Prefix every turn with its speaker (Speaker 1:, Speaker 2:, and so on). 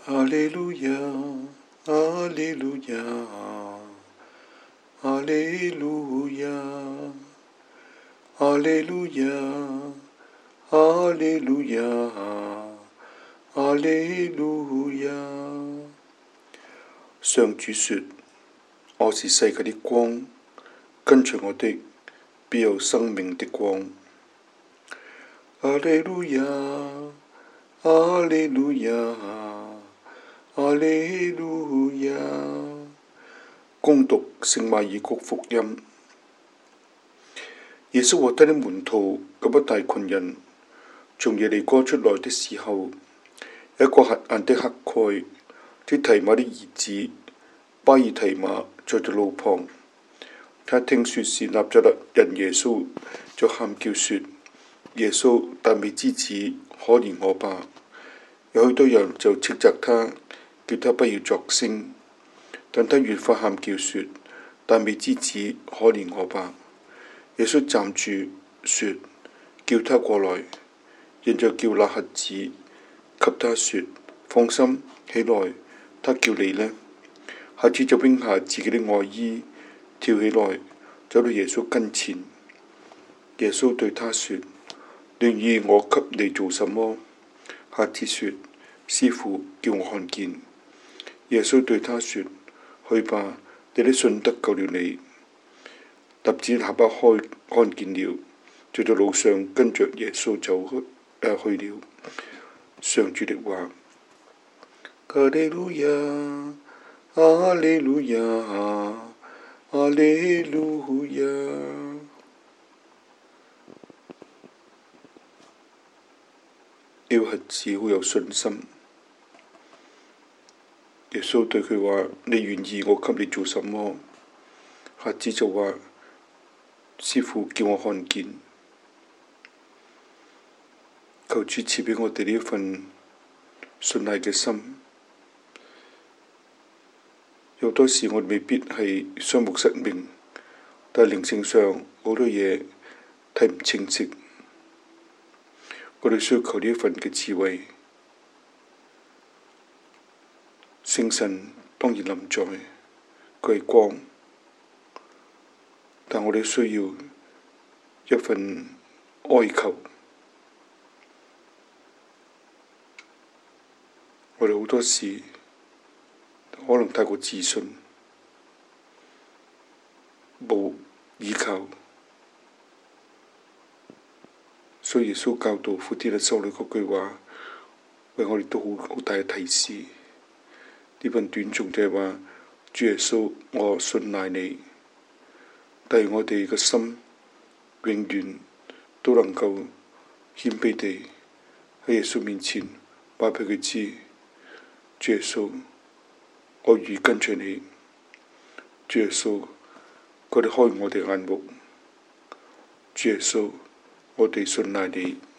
Speaker 1: 哈利路亞，哈利路亞，哈利路亞，哈利路亞，哈利路亞，哈利路亞。上主說：我是世界的光，跟隨我的必有生命的光。哈利路亞，哈利路亞，哈利路亞。恭讀聖馬爾谷福音。耶穌和他的門徒及一大群人從耶利哥出來的時候，一個瞎眼的乞丐，即提馬的兒子巴耳提馬，在路旁。他聽說是納匝肋人耶穌，就喊叫說：耶穌，達味之子，可憐我吧！有許多人就斥責他，叫他不要作聲。但他越發喊叫說：達味之子，可憐我吧！耶穌站住說：叫他過來。人就叫那瞎子，給他說：放心，起來，他叫你呢。瞎子就扔下自己的外衣，跳起來，走到耶穌跟前。耶穌對他說：你願意我給你做什麼？瞎子說：師傅，叫我看見。耶穌對他說：去吧，你的信德救了你。瞎子立刻看見了，就在路上跟着耶穌走去了。上主的話。哈利路亞，哈利路亞，哈利路亞。呢個瞎子好有信心。耶穌對佢話：你願意我給你做什麼？瞎子就話：師傅，叫我看見。求主賜俾我哋呢一份信賴嘅心。有多時我哋未必係雙目失明，但係靈性上好多嘢睇唔清晰。我哋需要求呢一份嘅智慧。聖神當然臨在，佢係光，但我哋需要一份哀求。我哋好多時可能太過自信，冇依靠，所以耶穌教導傅天的修女嗰句話，為我哋都好大嘅提示。呢份短誦就係話：主耶穌，我信賴你，但係我哋嘅心永遠都能夠謙卑地喺耶穌面前話俾佢知。主耶穌，我願意跟隨你。主耶穌，佢哋開我哋眼目。主耶穌，我哋信賴你。